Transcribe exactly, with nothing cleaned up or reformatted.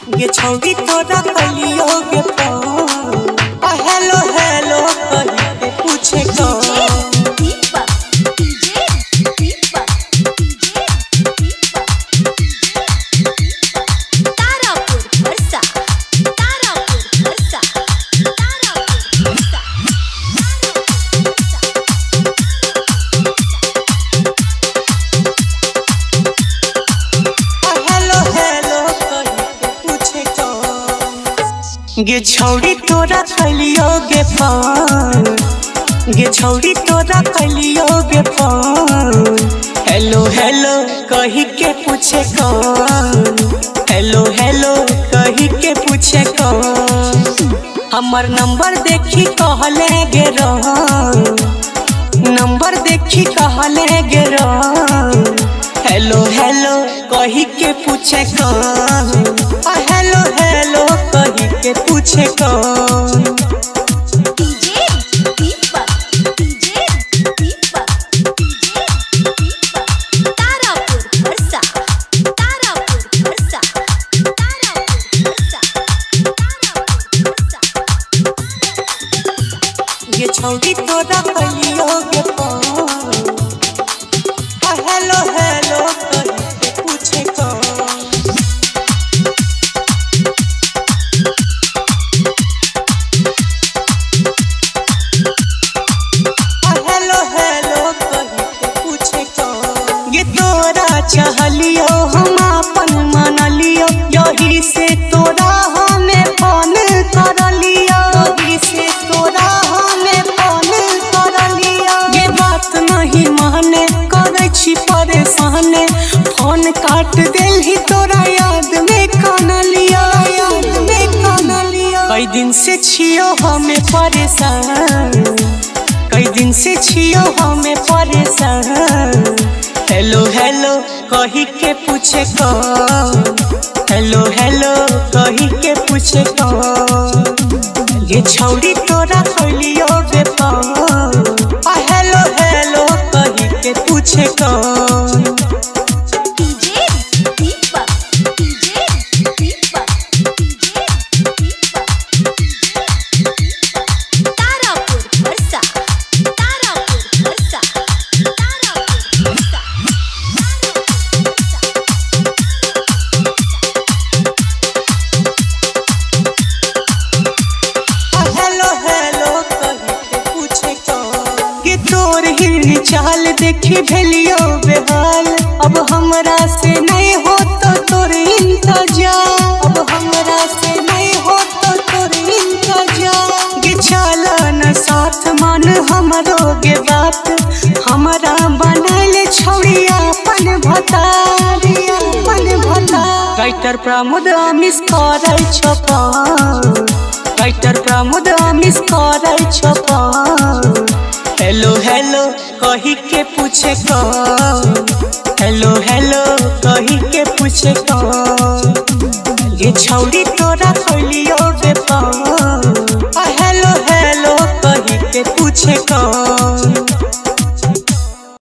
ये छौरी तोरा कलियो गे फोन आ हेलो हेलो कहि के पूछे कौन दीपक डीजे दीपक डीजे दीपक तारापुर वर्षा तारापुर वर्षा तारापुर वर्षा आ हेलो हेलो कहि के पूछे कौन ये छौरी तोरा कलियो गे फोन गे छौरी तोरा कलियो गे फोन हेलो हेलो कहि के पूछे कौन हेलो हेलो कहि के पूछे कौन हमर नंबर देखी कहले गे रह नंबर देखी कहले गे रह हेलो हेलो कहि के पूछे कौन आ हेलो हेलो कहि के पूछे कौन DJ Deepak DJ Deepak DJ Deepak Tarapur Varsha Tarapur Varsha Tarapur Varsha Tarapur Varsha ये छौरी तोरा कलियो गे फोन आ हेलो हेलो कहि के पूछे कौन आ हेलो हेलो कहि के पूछे कौन ये तोरा चाहलियो हम अपन मानलियो यही से तोरा हमें फोन करलियो यही से तोरा हमें फोन करलियो ये बात नहीं माने करे छी परेशान फोन काट देलही तोरा याद में कानलियो याद में कानलियो कई दिन से छियो हमें परेशान कई दिन से छियो हमें परेशान हेलो हेलो कहि के पूछे कौन हेलो हेलो कहि के पूछे कौन ये छौरी तोरा कलियो गे फोन आ हेलो हेलो कहि के पूछे कौन DJ Deepak DJ Deepak DJ Deepak Tarapur Varsha Tarapur Varsha Tarapur Varsha आ हेलो हेलो कहि के पूछे कौन कि तोर हिरनी चाल देखी भेलियो बेहाल अब हमरा से नहीं हो तो तोर इंतजार अब हमरा से नहीं हो तो तोर इंतजार गे चला न साथ मान हमरो गे बात हमरा बनल छौड़िया अपन भतारिया अपन भता राइटर प्रमोद अमिस करै छपा राइटर प्रमोद अमिस करै छपा हेलो हेलो कहि के पूछे कौन हेलो हेलो कहि के पूछे कौन ये छौरी तोरा कलियो गे फोन आ हेलो हेलो कहि के पूछे कौन।